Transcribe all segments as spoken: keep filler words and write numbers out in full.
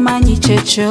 komanyi kyekyo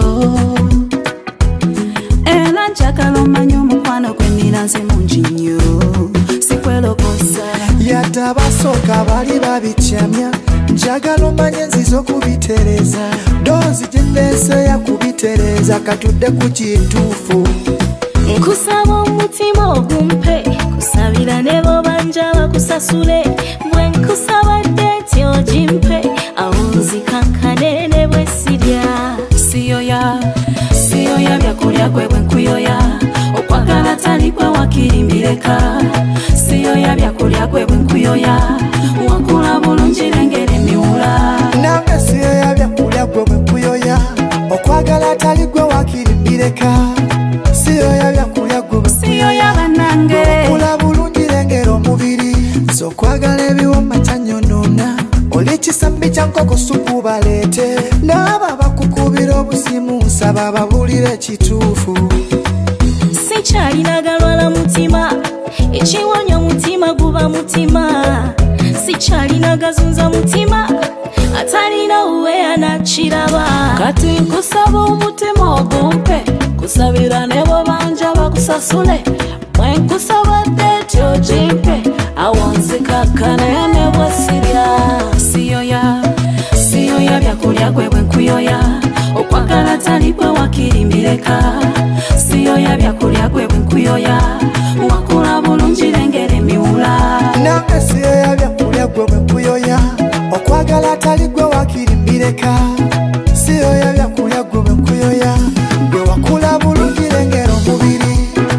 era njagala omanye omukwano gwe nnina nze mungi nnyo sikwelokosa yadde abasooka bali babikyamya njagala omanye nziza okubitereeza doozi gye nneeseeya kubitereeza katudde ku kituufu nkusaba omutima ogumpe kusabira ne bobanja bakusasule bwe nkusabadde nti ogimpe awo nzikankane ne bwe sirya siyoya siyoya byakulya gwe bwe nkuyoya okwagala tali gwe wakirimbireka siyoya byakulya gwe bwe nkuyoya wakula bulungi lengera emiwula nange siyoya byakulya gwe bwe nkuyoya okwagala tali gwe wakirimbireka siyoya byakulya gwe bwe siyoya bannange wakula bulungi lengera omubiri nze okwagala ebiwoma kyanyonoona oli kisambi kyankoko supu baleete naaba bakukubira obusimu nsaba babulire ekituufu sikyalinagalwala mutima ekiwonya omutima guba mutima sikyalinagasonza mutima atalina uweya nakiraba kati nkusaba omutima ogumpe kusabira ne bobanja bakusasule bwe nkusabadde nti ogimpe awo nzikakkane ne bwe sirya siyoya siyoya byakulya gwe bwe nkuyoya okwagala tali gwe wakirimbireka siyoya byakulya gwe bwe nkuyoya wakula bulungi lengera emiwula nange siyoya byakulya gwe bwe nkuyoya okwagala tali gwe wakirimbireka siyoya byakulya gwe bwe nkuyoya gwe wakula bulungi lengera omubiri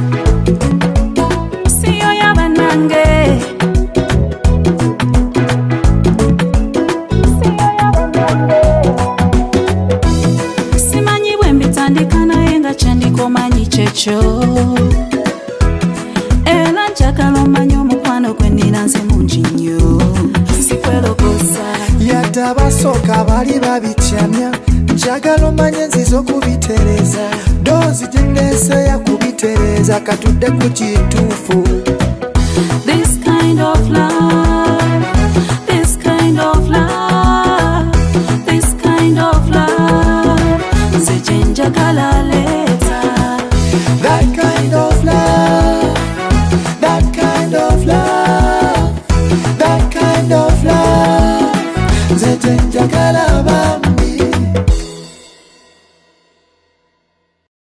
siyoya bannange simanyi bwe mbitandika naye nga kyandikomanyi kyekyo era njagala omanye omukwano gwe nnina nze mungi nnyo sikwelokosa yadde abasooka bali babikyamya njagala omanye nziza okubitereeza doozi gye nneeseeya kubitereeza katudde ku kituufu this kind of love